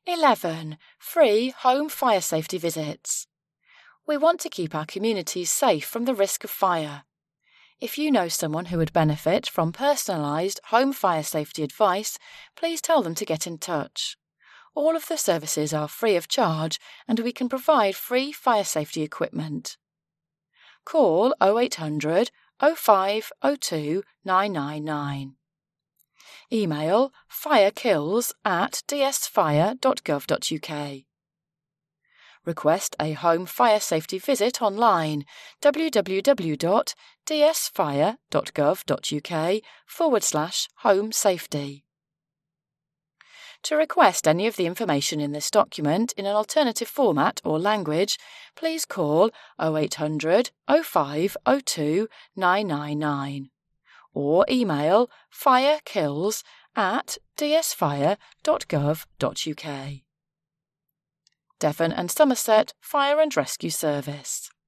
11. Free home fire safety visits. We want to keep our communities safe from the risk of fire. If you know someone who would benefit from personalised home fire safety advice, please tell them to get in touch. All of the services are free of charge and we can provide free fire safety equipment. Call 0800 05 02 999. Email firekills@dsfire.gov.uk. Request a home fire safety visit online www.dsfire.gov.uk/home safety. To request any of the information in this document in an alternative format or language, please call 0800 05 02 999 or email firekills@dsfire.gov.uk. Devon and Somerset Fire and Rescue Service.